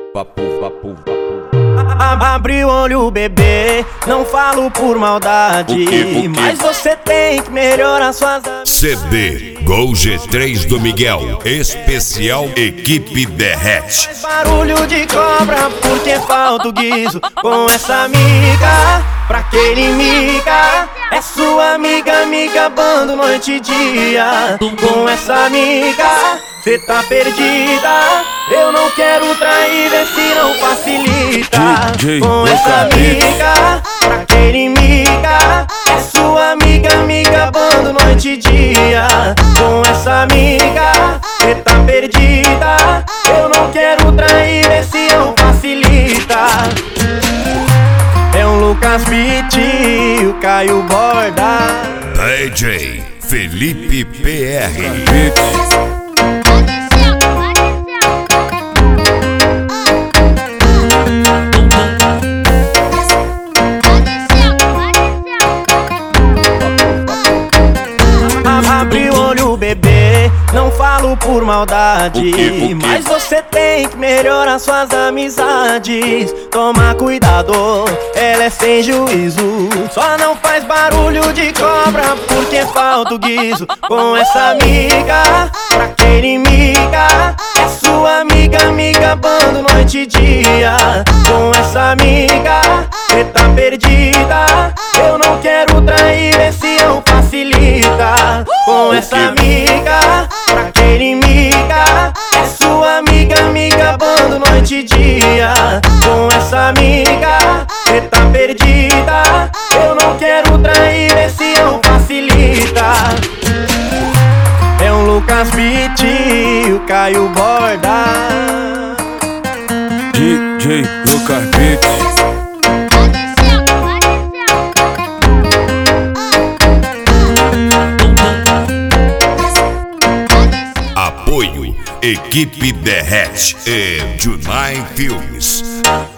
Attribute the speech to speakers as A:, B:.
A: Abre o olho, bebê, não falo por maldade.
B: O quê?
A: Mas você tem que melhorar suas
B: CD Gol G3 do Miguel, especial Equipe Derrete.
A: barulho de cobra porque falta o guiso com essa amiga. Pra que ele miga? É sua amiga, me gabando noite e dia. Com essa amiga, cê tá perdida. Eu não quero trair, vê se não facilita. Com essa amiga, pra que ele miga? É sua amiga, me gabando noite e dia. Com essa amiga, cê tá perdida. Eu não quero trair, vê se não facilita. É o Lucas Beat, o Caio Borda,
B: DJ Felipe PR.
A: Abre o olho, bebê, não falo por maldade.
B: O quê?
A: Mas você tem que melhorar suas amizades. Toma cuidado, ela é sem juízo. Só não faz barulho de cobra porque falta o guiso. Com essa amiga, pra que inimiga? É sua amiga, me gabando noite e dia. Com essa amiga, cê tá perdida. Eu não quero trair, esse não facilita. Com essa amiga, pra que inimiga? É sua amiga, me gabando noite e dia. Com essa amiga, cê tá perdida. Eu não quero trair, esse não facilita. É o Lucas Beat, o Caio Borda,
C: DJ Lucas Beat.
B: Apoio Equipe Derrete e Junai Filmes.